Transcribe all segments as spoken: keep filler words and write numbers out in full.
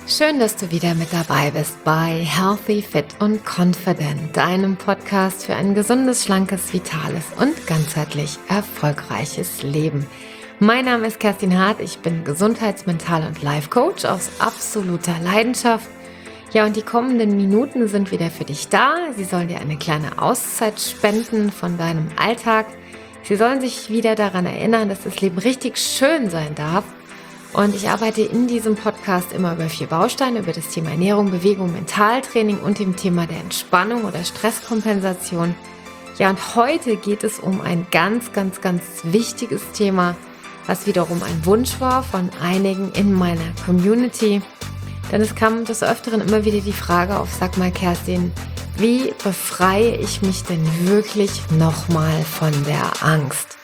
Schön, dass du wieder mit dabei bist bei Healthy, Fit und Confident, deinem Podcast für ein gesundes, schlankes, vitales und ganzheitlich erfolgreiches Leben. Mein Name ist Kerstin Hart, ich bin Gesundheits-, Mental- und Life-Coach aus absoluter Leidenschaft. Ja, und die kommenden Minuten sind wieder für dich da. Sie sollen dir eine kleine Auszeit spenden von deinem Alltag. Sie sollen sich wieder daran erinnern, dass das Leben richtig schön sein darf. Und ich arbeite in diesem Podcast immer über vier Bausteine, über das Thema Ernährung, Bewegung, Mentaltraining und dem Thema der Entspannung oder Stresskompensation. Ja, und heute geht es um ein ganz, ganz, ganz wichtiges Thema, was wiederum ein Wunsch war von einigen in meiner Community. Denn es kam des Öfteren immer wieder die Frage auf, sag mal Kerstin, wie befreie ich mich denn wirklich nochmal von der Angst?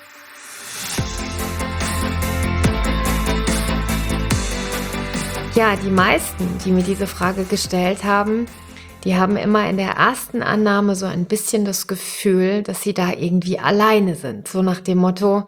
Ja, die meisten, die mir diese Frage gestellt haben, die haben immer in der ersten Annahme so ein bisschen das Gefühl, dass sie da irgendwie alleine sind. So nach dem Motto,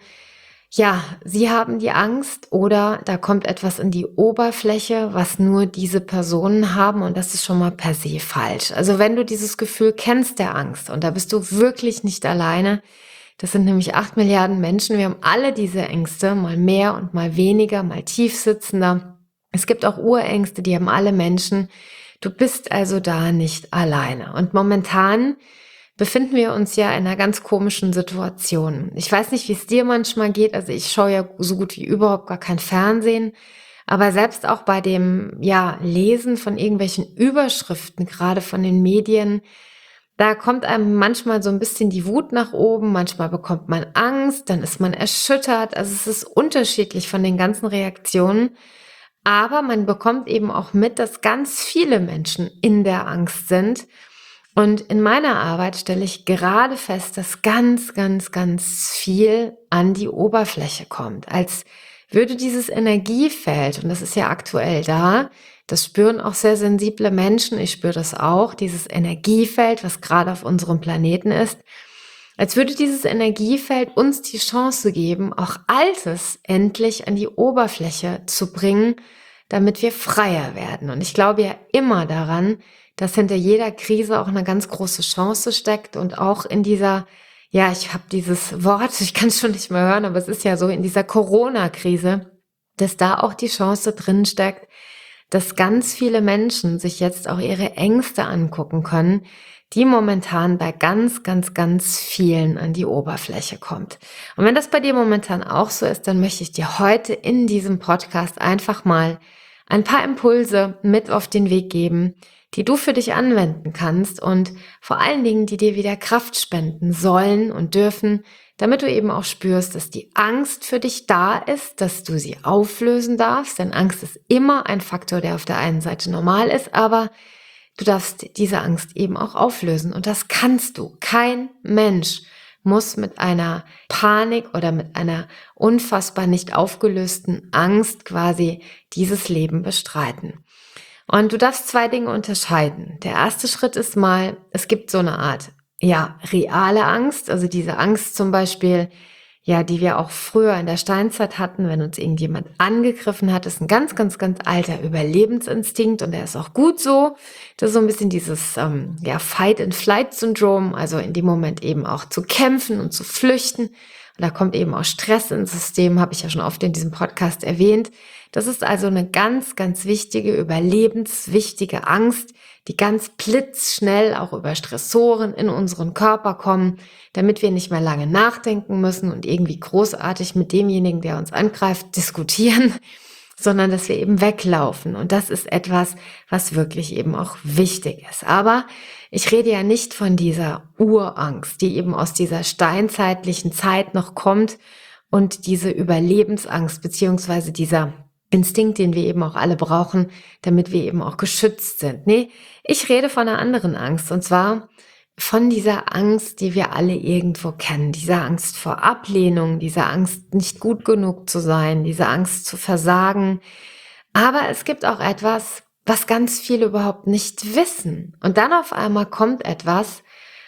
ja, sie haben die Angst oder da kommt etwas in die Oberfläche, was nur diese Personen haben und das ist schon mal per se falsch. Also wenn du dieses Gefühl kennst der Angst und da bist du wirklich nicht alleine, das sind nämlich acht Milliarden Menschen, wir haben alle diese Ängste, mal mehr und mal weniger, mal tiefsitzender. Es gibt auch Urängste, die haben alle Menschen. Du bist also da nicht alleine. Und momentan befinden wir uns ja in einer ganz komischen Situation. Ich weiß nicht, wie es dir manchmal geht. Also ich schaue ja so gut wie überhaupt gar kein Fernsehen. Aber selbst auch bei dem, ja, Lesen von irgendwelchen Überschriften, gerade von den Medien, da kommt einem manchmal so ein bisschen die Wut nach oben. Manchmal bekommt man Angst, dann ist man erschüttert. Also es ist unterschiedlich von den ganzen Reaktionen. Aber man bekommt eben auch mit, dass ganz viele Menschen in der Angst sind. Und in meiner Arbeit stelle ich gerade fest, dass ganz, ganz, ganz viel an die Oberfläche kommt. Als würde dieses Energiefeld, und das ist ja aktuell da, das spüren auch sehr sensible Menschen, ich spüre das auch, dieses Energiefeld, was gerade auf unserem Planeten ist, als würde dieses Energiefeld uns die Chance geben, auch Altes endlich an die Oberfläche zu bringen, damit wir freier werden. Und ich glaube ja immer daran, dass hinter jeder Krise auch eine ganz große Chance steckt und auch in dieser, ja, ich habe dieses Wort, ich kann es schon nicht mehr hören, aber es ist ja so, in dieser Corona-Krise, dass da auch die Chance drin steckt, dass ganz viele Menschen sich jetzt auch ihre Ängste angucken können, die momentan bei ganz, ganz, ganz vielen an die Oberfläche kommt. Und wenn das bei dir momentan auch so ist, dann möchte ich dir heute in diesem Podcast einfach mal ein paar Impulse mit auf den Weg geben, die du für dich anwenden kannst und vor allen Dingen, die dir wieder Kraft spenden sollen und dürfen, damit du eben auch spürst, dass die Angst für dich da ist, dass du sie auflösen darfst, denn Angst ist immer ein Faktor, der auf der einen Seite normal ist, aber du darfst diese Angst eben auch auflösen und das kannst du. Kein Mensch muss mit einer Panik oder mit einer unfassbar nicht aufgelösten Angst quasi dieses Leben bestreiten. Und du darfst zwei Dinge unterscheiden. Der erste Schritt ist mal, es gibt so eine Art, ja, reale Angst, also diese Angst zum Beispiel, ja, die wir auch früher in der Steinzeit hatten, wenn uns irgendjemand angegriffen hat, ist ein ganz, ganz, ganz alter Überlebensinstinkt und der ist auch gut so. Das ist so ein bisschen dieses ähm, ja, Fight-and-Flight-Syndrom, also in dem Moment eben auch zu kämpfen und zu flüchten. Und da kommt eben auch Stress ins System, habe ich ja schon oft in diesem Podcast erwähnt. Das ist also eine ganz, ganz wichtige, überlebenswichtige Angst, die ganz blitzschnell auch über Stressoren in unseren Körper kommen, damit wir nicht mehr lange nachdenken müssen und irgendwie großartig mit demjenigen, der uns angreift, diskutieren, sondern dass wir eben weglaufen. Und das ist etwas, was wirklich eben auch wichtig ist. Aber ich rede ja nicht von dieser Urangst, die eben aus dieser steinzeitlichen Zeit noch kommt und diese Überlebensangst beziehungsweise dieser Instinkt, den wir eben auch alle brauchen, damit wir eben auch geschützt sind. Nee, ich rede von einer anderen Angst und zwar von dieser Angst, die wir alle irgendwo kennen. Dieser Angst vor Ablehnung, dieser Angst, nicht gut genug zu sein, diese Angst zu versagen. Aber es gibt auch etwas, was ganz viele überhaupt nicht wissen. Und dann auf einmal kommt etwas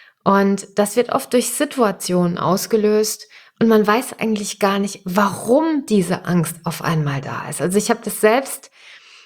und das wird oft durch Situationen ausgelöst, und man weiß eigentlich gar nicht, warum diese Angst auf einmal da ist. Also ich habe das selbst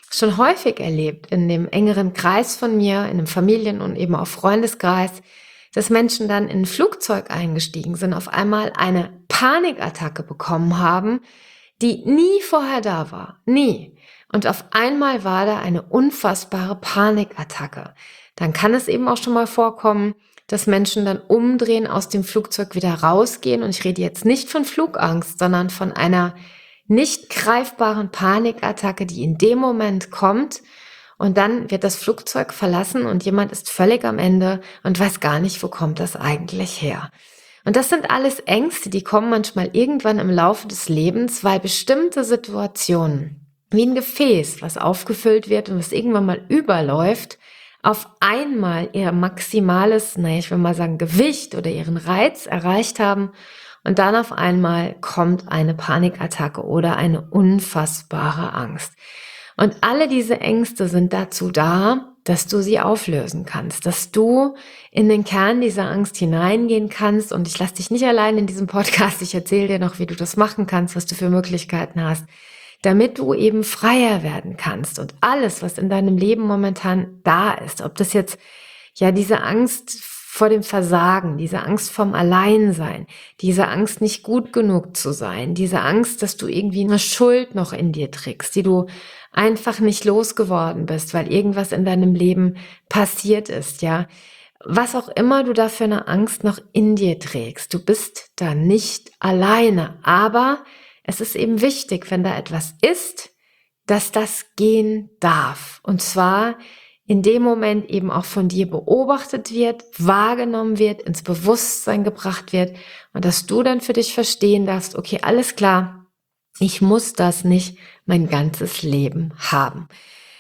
schon häufig erlebt in dem engeren Kreis von mir, in einem Familien- und eben auch Freundeskreis, dass Menschen dann in ein Flugzeug eingestiegen sind, auf einmal eine Panikattacke bekommen haben, die nie vorher da war. Nie. Und auf einmal war da eine unfassbare Panikattacke. Dann kann es eben auch schon mal vorkommen, dass Menschen dann umdrehen, aus dem Flugzeug wieder rausgehen. Und ich rede jetzt nicht von Flugangst, sondern von einer nicht greifbaren Panikattacke, die in dem Moment kommt. Und dann wird das Flugzeug verlassen und jemand ist völlig am Ende und weiß gar nicht, wo kommt das eigentlich her. Und das sind alles Ängste, die kommen manchmal irgendwann im Laufe des Lebens, weil bestimmte Situationen, wie ein Gefäß, was aufgefüllt wird und was irgendwann mal überläuft, auf einmal ihr maximales, naja, ich will mal sagen, Gewicht oder ihren Reiz erreicht haben und dann auf einmal kommt eine Panikattacke oder eine unfassbare Angst. Und alle diese Ängste sind dazu da, dass du sie auflösen kannst, dass du in den Kern dieser Angst hineingehen kannst. Und ich lasse dich nicht allein in diesem Podcast. Ich erzähle dir noch, wie du das machen kannst, was du für Möglichkeiten hast, damit du eben freier werden kannst. Und alles, was in deinem Leben momentan da ist, ob das jetzt ja diese Angst vor dem Versagen, diese Angst vom Alleinsein, diese Angst, nicht gut genug zu sein, diese Angst, dass du irgendwie eine Schuld noch in dir trägst, die du einfach nicht losgeworden bist, weil irgendwas in deinem Leben passiert ist, ja. Was auch immer du da für eine Angst noch in dir trägst, du bist da nicht alleine, aber es ist eben wichtig, wenn da etwas ist, dass das gehen darf. Und zwar in dem Moment eben auch von dir beobachtet wird, wahrgenommen wird, ins Bewusstsein gebracht wird und dass du dann für dich verstehen darfst, okay, alles klar, ich muss das nicht mein ganzes Leben haben.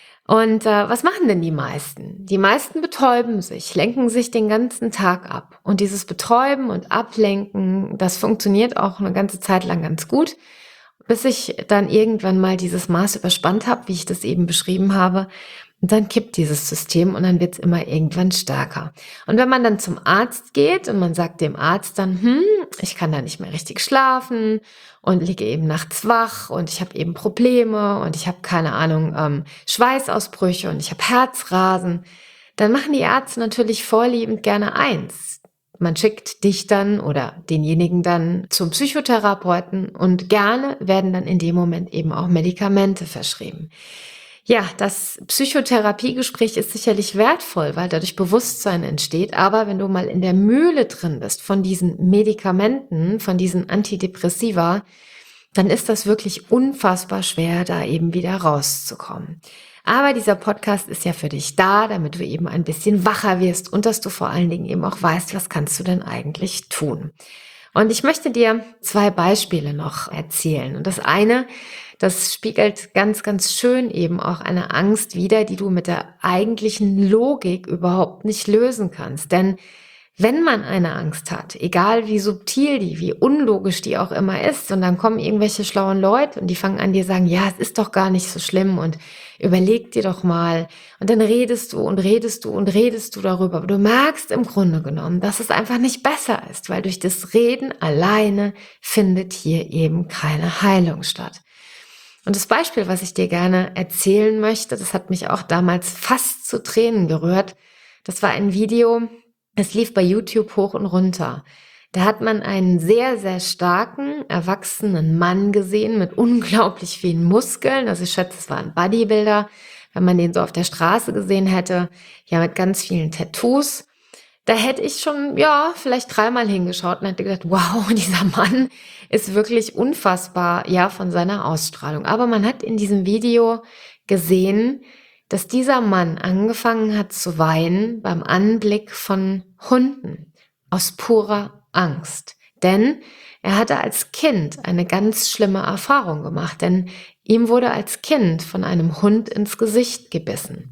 Und äh, was machen denn die meisten? Die meisten betäuben sich, lenken sich den ganzen Tag ab. Und dieses Betäuben und Ablenken, das funktioniert auch eine ganze Zeit lang ganz gut, bis ich dann irgendwann mal dieses Maß überspannt habe, wie ich das eben beschrieben habe. Und dann kippt dieses System und dann wird es immer irgendwann stärker. Und wenn man dann zum Arzt geht und man sagt dem Arzt dann, hm, ich kann da nicht mehr richtig schlafen und liege eben nachts wach und ich habe eben Probleme und ich habe keine Ahnung, ähm, Schweißausbrüche und ich habe Herzrasen, dann machen die Ärzte natürlich vorliebend gerne eins. Man schickt dich dann oder denjenigen dann zum Psychotherapeuten und gerne werden dann in dem Moment eben auch Medikamente verschrieben. Ja, das Psychotherapiegespräch ist sicherlich wertvoll, weil dadurch Bewusstsein entsteht. Aber wenn du mal in der Mühle drin bist von diesen Medikamenten, von diesen Antidepressiva, dann ist das wirklich unfassbar schwer, da eben wieder rauszukommen. Aber dieser Podcast ist ja für dich da, damit du eben ein bisschen wacher wirst und dass du vor allen Dingen eben auch weißt, was kannst du denn eigentlich tun. Und ich möchte dir zwei Beispiele noch erzählen. Und das eine, das spiegelt ganz, ganz schön eben auch eine Angst wider, die du mit der eigentlichen Logik überhaupt nicht lösen kannst. Denn wenn man eine Angst hat, egal wie subtil die, wie unlogisch die auch immer ist, und dann kommen irgendwelche schlauen Leute und die fangen an dir sagen, ja, es ist doch gar nicht so schlimm und überleg dir doch mal. Und dann redest du und redest du und redest du darüber. Aber du merkst im Grunde genommen, dass es einfach nicht besser ist, weil durch das Reden alleine findet hier eben keine Heilung statt. Und das Beispiel, was ich dir gerne erzählen möchte, das hat mich auch damals fast zu Tränen gerührt. Das war ein Video, es lief bei YouTube hoch und runter. Da hat man einen sehr, sehr starken, erwachsenen Mann gesehen mit unglaublich vielen Muskeln. Also ich schätze, es war ein Bodybuilder, wenn man den so auf der Straße gesehen hätte. Ja, mit ganz vielen Tattoos. Da hätte ich schon, ja, vielleicht dreimal hingeschaut und hätte gedacht, wow, dieser Mann ist wirklich unfassbar, ja, von seiner Ausstrahlung. Aber man hat in diesem Video gesehen, dass dieser Mann angefangen hat zu weinen beim Anblick von Hunden aus purer Angst. Denn er hatte als Kind eine ganz schlimme Erfahrung gemacht, denn ihm wurde als Kind von einem Hund ins Gesicht gebissen.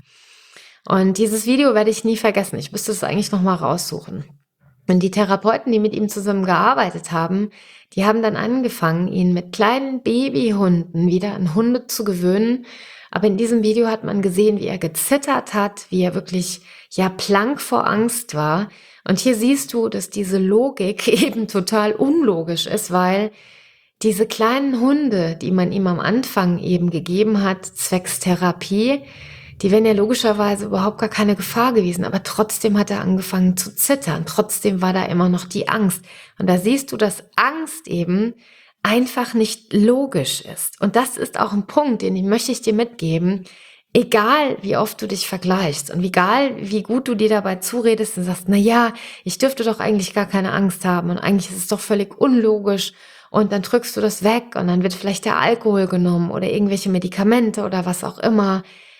Und dieses Video werde ich nie vergessen. Ich müsste es eigentlich nochmal raussuchen. Und die Therapeuten, die mit ihm zusammen gearbeitet haben, die haben dann angefangen, ihn mit kleinen Babyhunden wieder an Hunde zu gewöhnen. Aber in diesem Video hat man gesehen, wie er gezittert hat, wie er wirklich ja blank vor Angst war. Und hier siehst du, dass diese Logik eben total unlogisch ist, weil Diese kleinen Hunde, die man ihm am Anfang eben gegeben hat, zwecks Therapie, die wären ja logischerweise überhaupt gar keine Gefahr gewesen, aber trotzdem hat er angefangen zu zittern. Trotzdem war da immer noch die Angst. Und da siehst du, dass Angst eben einfach nicht logisch ist. Und das ist auch ein Punkt, den ich- möchte ich dir mitgeben. Egal, wie oft du dich vergleichst und egal, wie gut du dir dabei zuredest und sagst, na ja, ich dürfte doch eigentlich gar keine Angst haben und eigentlich ist es doch völlig unlogisch und dann drückst du das weg und dann wird vielleicht der Alkohol genommen oder irgendwelche Medikamente oder was auch immer.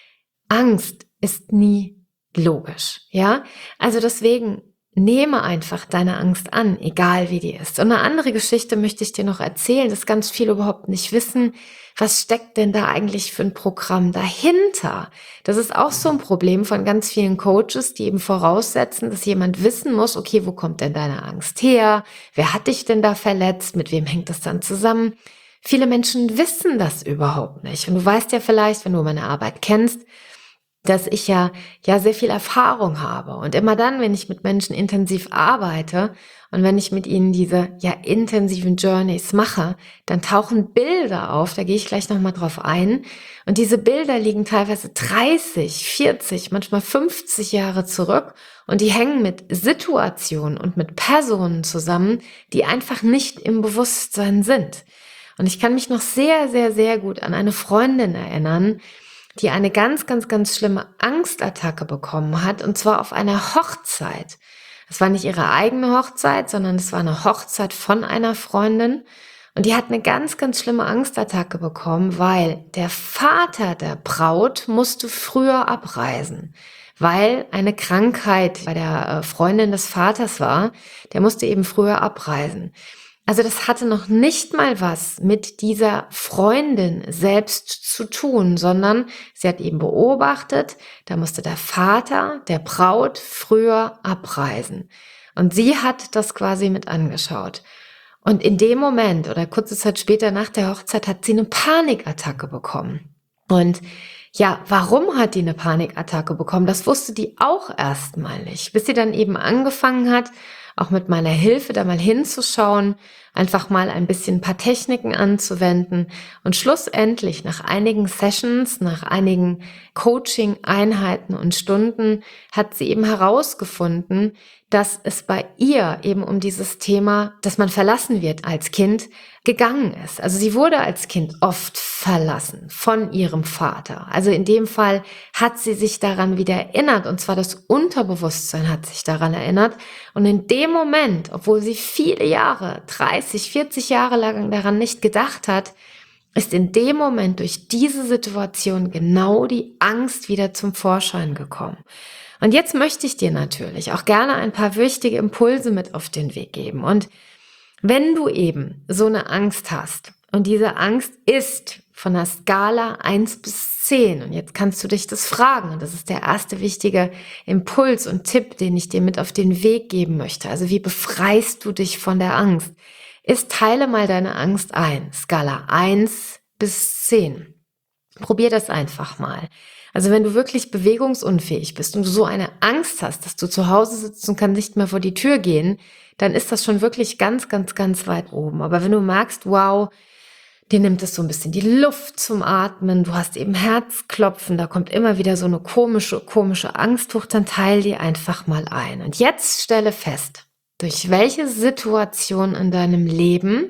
Angst ist nie logisch, ja? Also deswegen nehme einfach deine Angst an, egal wie die ist. Und eine andere Geschichte möchte ich dir noch erzählen, dass ganz viele überhaupt nicht wissen, was steckt denn da eigentlich für ein Programm dahinter? Das ist auch so ein Problem von ganz vielen Coaches, die eben voraussetzen, dass jemand wissen muss, okay, wo kommt denn deine Angst her? Wer hat dich denn da verletzt? Mit wem hängt das dann zusammen? Viele Menschen wissen das überhaupt nicht. Und du weißt ja vielleicht, wenn du meine Arbeit kennst, dass ich ja, ja sehr viel Erfahrung habe. Und immer dann, wenn ich mit Menschen intensiv arbeite und wenn ich mit ihnen diese ja intensiven Journeys mache, dann tauchen Bilder auf, da gehe ich gleich nochmal drauf ein. Und diese Bilder liegen teilweise dreißig, vierzig, manchmal fünfzig Jahre zurück und die hängen mit Situationen und mit Personen zusammen, die einfach nicht im Bewusstsein sind. Und ich kann mich noch sehr, sehr, sehr gut an eine Freundin erinnern, die eine ganz, ganz, ganz schlimme Angstattacke bekommen hat, und zwar auf einer Hochzeit. Es war nicht ihre eigene Hochzeit, sondern es war eine Hochzeit von einer Freundin. Und die hat eine ganz, ganz schlimme Angstattacke bekommen, weil der Vater der Braut musste früher abreisen, weil eine Krankheit bei der Freundin des Vaters war. Der musste eben früher abreisen. Also das hatte noch nicht mal was mit dieser Freundin selbst zu tun, sondern sie hat eben beobachtet, da musste der Vater der Braut früher abreisen. Und sie hat das quasi mit angeschaut. Und in dem Moment oder kurze Zeit später nach der Hochzeit hat sie eine Panikattacke bekommen. Und ja, warum hat die eine Panikattacke bekommen? Das wusste die auch erstmal nicht, bis sie dann eben angefangen hat, auch mit meiner Hilfe da mal hinzuschauen, einfach mal ein bisschen ein paar Techniken anzuwenden und schlussendlich nach einigen Sessions, nach einigen Coaching-Einheiten und Stunden hat sie eben herausgefunden, dass es bei ihr eben um dieses Thema, dass man verlassen wird als Kind, gegangen ist. Also sie wurde als Kind oft verlassen von ihrem Vater. Also in dem Fall hat sie sich daran wieder erinnert, und zwar das Unterbewusstsein hat sich daran erinnert. Und in dem Moment, obwohl sie viele Jahre, dreißig, vierzig Jahre lang daran nicht gedacht hat, ist in dem Moment durch diese Situation genau die Angst wieder zum Vorschein gekommen. Und jetzt möchte ich dir natürlich auch gerne ein paar wichtige Impulse mit auf den Weg geben. Und wenn du eben so eine Angst hast und diese Angst ist von der Skala eins bis zehn und jetzt kannst du dich das fragen und das ist der erste wichtige Impuls und Tipp, den ich dir mit auf den Weg geben möchte. Also wie befreist du dich von der Angst? Ist, teile mal deine Angst ein. Skala eins bis zehn. Probier das einfach mal. Also wenn du wirklich bewegungsunfähig bist und du so eine Angst hast, dass du zu Hause sitzt und kannst nicht mehr vor die Tür gehen, dann ist das schon wirklich ganz, ganz, ganz weit oben. Aber wenn du merkst, wow, dir nimmt es so ein bisschen die Luft zum Atmen, du hast eben Herzklopfen, da kommt immer wieder so eine komische, komische Angst hoch, dann teile die einfach mal ein. Und jetzt stelle fest, durch welche Situation in deinem Leben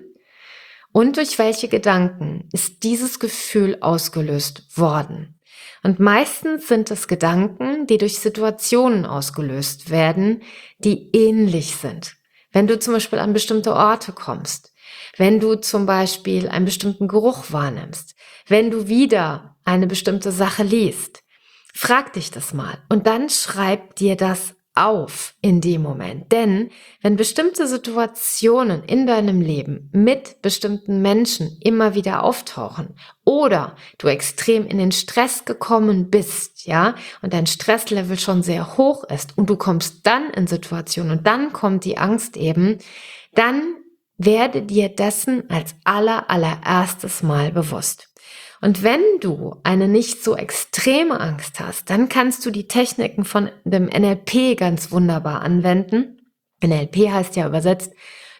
und durch welche Gedanken ist dieses Gefühl ausgelöst worden. Und meistens sind es Gedanken, die durch Situationen ausgelöst werden, die ähnlich sind. Wenn du zum Beispiel an bestimmte Orte kommst, wenn du zum Beispiel einen bestimmten Geruch wahrnimmst, wenn du wieder eine bestimmte Sache liest, frag dich das mal und dann schreib dir das auf in dem Moment. Denn wenn bestimmte Situationen in deinem Leben mit bestimmten Menschen immer wieder auftauchen oder du extrem in den Stress gekommen bist, ja, und dein Stresslevel schon sehr hoch ist und du kommst dann in Situationen und dann kommt die Angst eben, dann werde dir dessen als aller, allererstes Mal bewusst. Und wenn du eine nicht so extreme Angst hast, dann kannst du die Techniken von dem N L P ganz wunderbar anwenden. N L P heißt ja übersetzt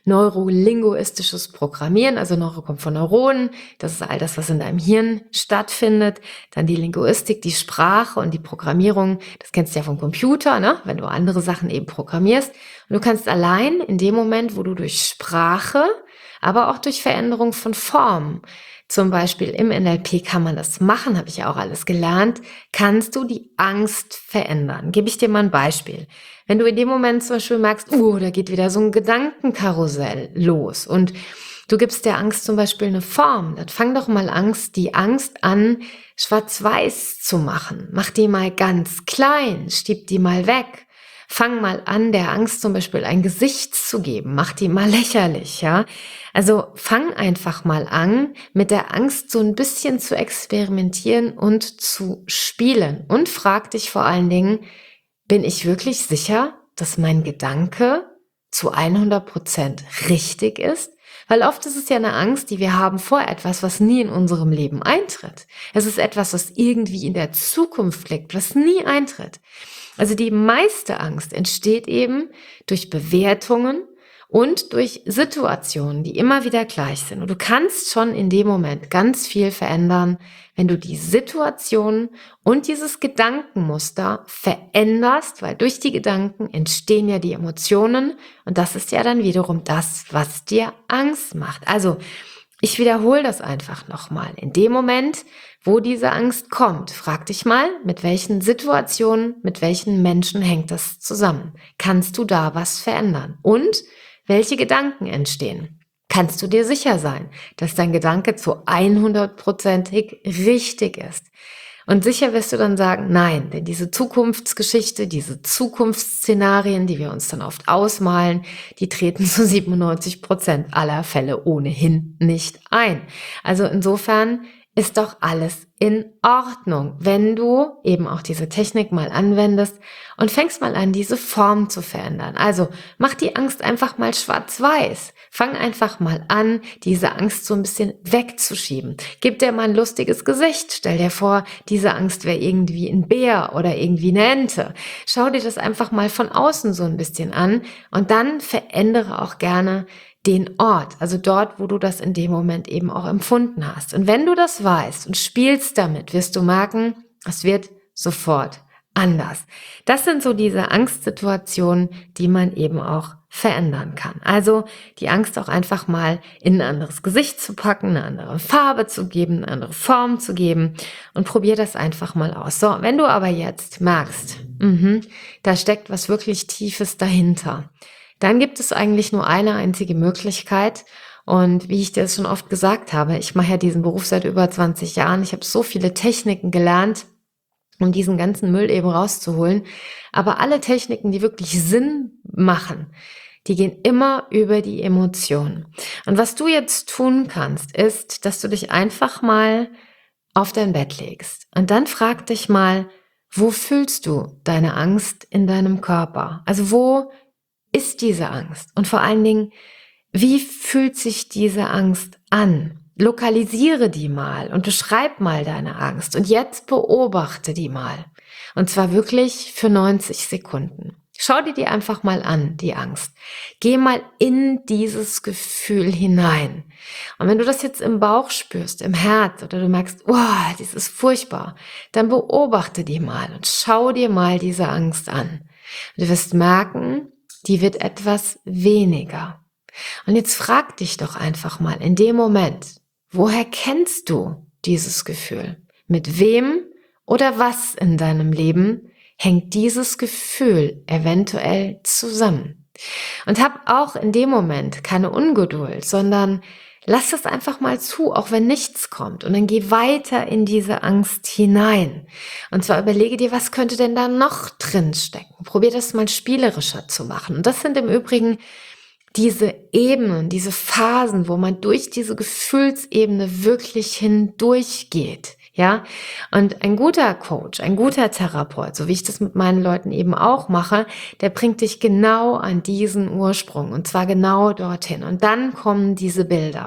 neurolinguistisches Programmieren, also Neuro kommt von Neuronen, das ist all das, was in deinem Hirn stattfindet. Dann die Linguistik, die Sprache und die Programmierung, das kennst du ja vom Computer, ne? Wenn du andere Sachen eben programmierst. Und du kannst allein in dem Moment, wo du durch Sprache, aber auch durch Veränderung von Formen, zum Beispiel im N L P kann man das machen, habe ich ja auch alles gelernt, kannst du die Angst verändern. Gebe ich dir mal ein Beispiel. Wenn du in dem Moment zum Beispiel merkst, uh, da geht wieder so ein Gedankenkarussell los und du gibst der Angst zum Beispiel eine Form, dann fang doch mal Angst, die Angst an, schwarz-weiß zu machen. Mach die mal ganz klein, schieb die mal weg. Fang mal an, der Angst zum Beispiel ein Gesicht zu geben. Mach die mal lächerlich, ja. Also fang einfach mal an, mit der Angst so ein bisschen zu experimentieren und zu spielen. Und frag dich vor allen Dingen, bin ich wirklich sicher, dass mein Gedanke zu hundert Prozent richtig ist? Weil oft ist es ja eine Angst, die wir haben vor etwas, was nie in unserem Leben eintritt. Es ist etwas, was irgendwie in der Zukunft liegt, was nie eintritt. Also die meiste Angst entsteht eben durch Bewertungen und durch Situationen, die immer wieder gleich sind. Und du kannst schon in dem Moment ganz viel verändern, wenn du die Situation und dieses Gedankenmuster veränderst, weil durch die Gedanken entstehen ja die Emotionen und das ist ja dann wiederum das, was dir Angst macht. Also ich wiederhole das einfach nochmal. In dem Moment, wo diese Angst kommt, frag dich mal, mit welchen Situationen, mit welchen Menschen hängt das zusammen? Kannst du da was verändern? Und welche Gedanken entstehen? Kannst du dir sicher sein, dass dein Gedanke zu hundertprozentig richtig ist? Und sicher wirst du dann sagen, nein, denn diese Zukunftsgeschichte, diese Zukunftsszenarien, die wir uns dann oft ausmalen, die treten zu siebenundneunzig Prozent aller Fälle ohnehin nicht ein. Also insofern ist doch alles in Ordnung, wenn du eben auch diese Technik mal anwendest und fängst mal an, diese Form zu verändern. Also mach die Angst einfach mal schwarz-weiß. Fang einfach mal an, diese Angst so ein bisschen wegzuschieben. Gib dir mal ein lustiges Gesicht. Stell dir vor, diese Angst wäre irgendwie ein Bär oder irgendwie eine Ente. Schau dir das einfach mal von außen so ein bisschen an und dann verändere auch gerne den Ort, also dort, wo du das in dem Moment eben auch empfunden hast. Und wenn du das weißt und spielst damit, wirst du merken, es wird sofort anders. Das sind so diese Angstsituationen, die man eben auch verändern kann. Also die Angst auch einfach mal in ein anderes Gesicht zu packen, eine andere Farbe zu geben, eine andere Form zu geben und probier das einfach mal aus. So, wenn du aber jetzt merkst, mh, da steckt was wirklich Tiefes dahinter, dann gibt es eigentlich nur eine einzige Möglichkeit. Und wie ich dir das schon oft gesagt habe, ich mache ja diesen Beruf seit über zwanzig Jahren. Ich habe so viele Techniken gelernt, um diesen ganzen Müll eben rauszuholen. Aber alle Techniken, die wirklich Sinn machen, die gehen immer über die Emotionen. Und was du jetzt tun kannst, ist, dass du dich einfach mal auf dein Bett legst. Und dann frag dich mal, wo fühlst du deine Angst in deinem Körper? Also wo ist diese Angst? Und vor allen Dingen, wie fühlt sich diese Angst an? Lokalisiere die mal und beschreib mal deine Angst. Und jetzt beobachte die mal. Und zwar wirklich für neunzig Sekunden. Schau dir die einfach mal an, die Angst. Geh mal in dieses Gefühl hinein. Und wenn du das jetzt im Bauch spürst, im Herz, oder du merkst, oh, das ist furchtbar, dann beobachte die mal und schau dir mal diese Angst an. Und du wirst merken, die wird etwas weniger. Und jetzt frag dich doch einfach mal in dem Moment, woher kennst du dieses Gefühl? Mit wem oder was in deinem Leben hängt dieses Gefühl eventuell zusammen? Und hab auch in dem Moment keine Ungeduld, sondern lass es einfach mal zu, auch wenn nichts kommt. Und dann geh weiter in diese Angst hinein. Und zwar überlege dir, was könnte denn da noch drin stecken? Probier das mal spielerischer zu machen. Und das sind im Übrigen diese Ebenen, diese Phasen, wo man durch diese Gefühlsebene wirklich hindurchgeht. Ja, und ein guter Coach, ein guter Therapeut, so wie ich das mit meinen Leuten eben auch mache, der bringt dich genau an diesen Ursprung und zwar genau dorthin. Und dann kommen diese Bilder.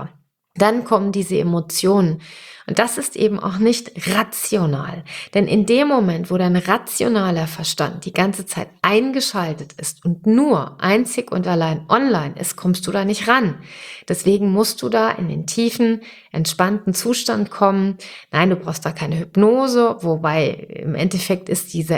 Dann kommen diese Emotionen. Und das ist eben auch nicht rational. Denn in dem Moment, wo dein rationaler Verstand die ganze Zeit eingeschaltet ist und nur einzig und allein online ist, kommst du da nicht ran. Deswegen musst du da in den tiefen, entspannten Zustand kommen. Nein, du brauchst da keine Hypnose, wobei im Endeffekt ist diese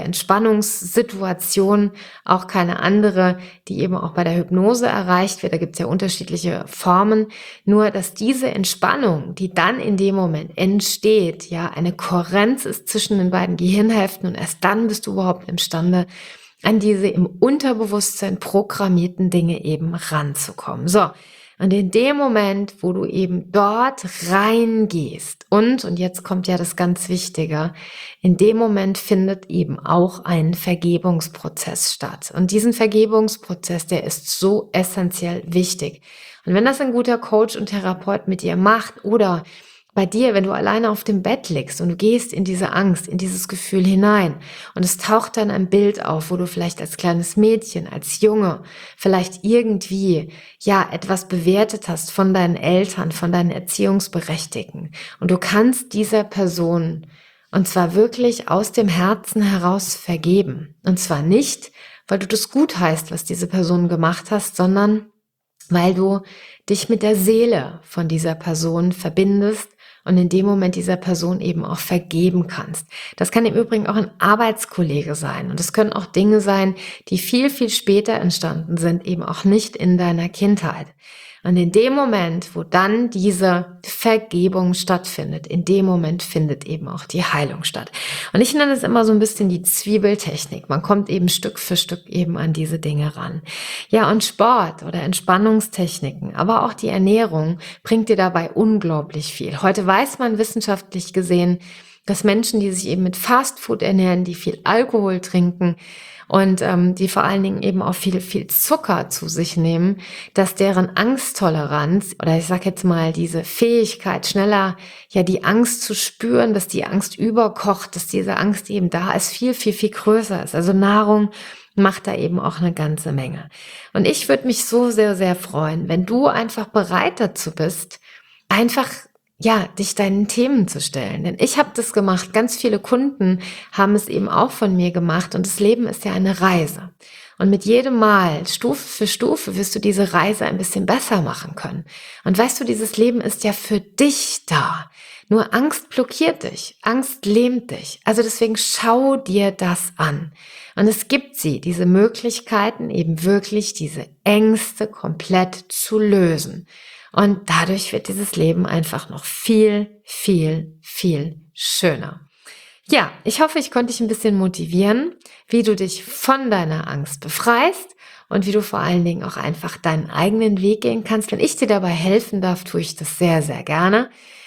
Entspannungssituation auch keine andere, die eben auch bei der Hypnose erreicht wird. Da gibt es ja unterschiedliche Formen. Nur, dass diese Entspannung, die dann in dem Moment entsteht, ja, eine Kohärenz ist zwischen den beiden Gehirnhälften und erst dann bist du überhaupt imstande, an diese im Unterbewusstsein programmierten Dinge eben ranzukommen. So, und in dem Moment, wo du eben dort reingehst und, und jetzt kommt ja das ganz Wichtige, in dem Moment findet eben auch ein Vergebungsprozess statt. Und diesen Vergebungsprozess, der ist so essentiell wichtig. Und wenn das ein guter Coach und Therapeut mit dir macht oder bei dir, wenn du alleine auf dem Bett liegst und du gehst in diese Angst, in dieses Gefühl hinein und es taucht dann ein Bild auf, wo du vielleicht als kleines Mädchen, als Junge vielleicht irgendwie, ja, etwas bewertet hast von deinen Eltern, von deinen Erziehungsberechtigten und du kannst dieser Person und zwar wirklich aus dem Herzen heraus vergeben. Und zwar nicht, weil du das gut heißt, was diese Person gemacht hast, sondern weil du dich mit der Seele von dieser Person verbindest und in dem Moment dieser Person eben auch vergeben kannst. Das kann im Übrigen auch ein Arbeitskollege sein und es können auch Dinge sein, die viel, viel später entstanden sind, eben auch nicht in deiner Kindheit. Und in dem Moment, wo dann diese Vergebung stattfindet, in dem Moment findet eben auch die Heilung statt. Und ich nenne es immer so ein bisschen die Zwiebeltechnik. Man kommt eben Stück für Stück eben an diese Dinge ran. Ja, und Sport oder Entspannungstechniken, aber auch die Ernährung bringt dir dabei unglaublich viel. Heute weiß man wissenschaftlich gesehen, dass Menschen, die sich eben mit Fastfood ernähren, die viel Alkohol trinken, und ähm, die vor allen Dingen eben auch viel, viel Zucker zu sich nehmen, dass deren Angsttoleranz oder ich sag jetzt mal diese Fähigkeit, schneller ja die Angst zu spüren, dass die Angst überkocht, dass diese Angst eben da ist, viel, viel, viel größer ist. Also Nahrung macht da eben auch eine ganze Menge. Und ich würde mich so sehr, sehr freuen, wenn du einfach bereit dazu bist, einfach ja, dich deinen Themen zu stellen. Denn ich habe das gemacht, ganz viele Kunden haben es eben auch von mir gemacht und das Leben ist ja eine Reise. Und mit jedem Mal, Stufe für Stufe, wirst du diese Reise ein bisschen besser machen können. Und weißt du, dieses Leben ist ja für dich da. Nur Angst blockiert dich, Angst lähmt dich. Also deswegen schau dir das an. Und es gibt sie, diese Möglichkeiten, eben wirklich diese Ängste komplett zu lösen. Und dadurch wird dieses Leben einfach noch viel, viel, viel schöner. Ja, ich hoffe, ich konnte dich ein bisschen motivieren, wie du dich von deiner Angst befreist und wie du vor allen Dingen auch einfach deinen eigenen Weg gehen kannst. Wenn ich dir dabei helfen darf, tue ich das sehr, sehr gerne.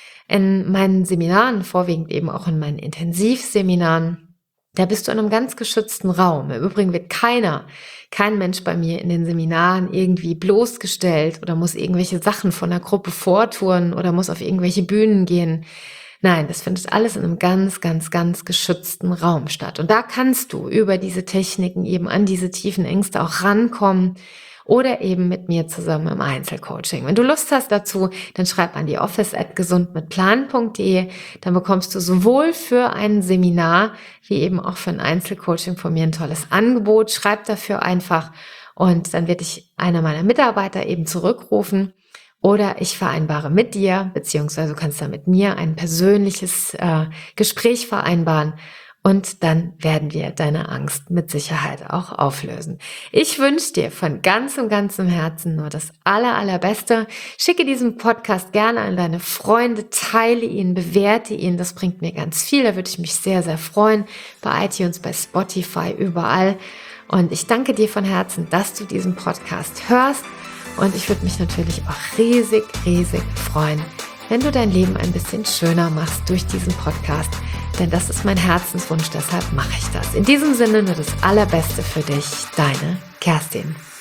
In meinen Seminaren, vorwiegend eben auch in meinen Intensivseminaren, da bist du in einem ganz geschützten Raum. Im Übrigen wird keiner, kein Mensch bei mir in den Seminaren irgendwie bloßgestellt oder muss irgendwelche Sachen von der Gruppe vortouren oder muss auf irgendwelche Bühnen gehen. Nein, das findet alles in einem ganz, ganz, ganz geschützten Raum statt. Und da kannst du über diese Techniken eben an diese tiefen Ängste auch rankommen oder eben mit mir zusammen im Einzelcoaching. Wenn du Lust hast dazu, dann schreib an die office at gesundmitplan punkt de. Dann bekommst du sowohl für ein Seminar wie eben auch für ein Einzelcoaching von mir ein tolles Angebot. Schreib dafür einfach und dann wird dich einer meiner Mitarbeiter eben zurückrufen. Oder ich vereinbare mit dir, beziehungsweise du kannst da mit mir ein persönliches äh, Gespräch vereinbaren. Und dann werden wir deine Angst mit Sicherheit auch auflösen. Ich wünsche dir von ganzem, ganzem Herzen nur das aller, allerbeste. Schicke diesen Podcast gerne an deine Freunde, teile ihn, bewerte ihn. Das bringt mir ganz viel. Da würde ich mich sehr, sehr freuen. Bei iTunes, bei Spotify, überall. Und ich danke dir von Herzen, dass du diesen Podcast hörst. Und ich würde mich natürlich auch riesig, riesig freuen, wenn du dein Leben ein bisschen schöner machst durch diesen Podcast. Denn das ist mein Herzenswunsch, deshalb mache ich das. In diesem Sinne nur das Allerbeste für dich, deine Kerstin.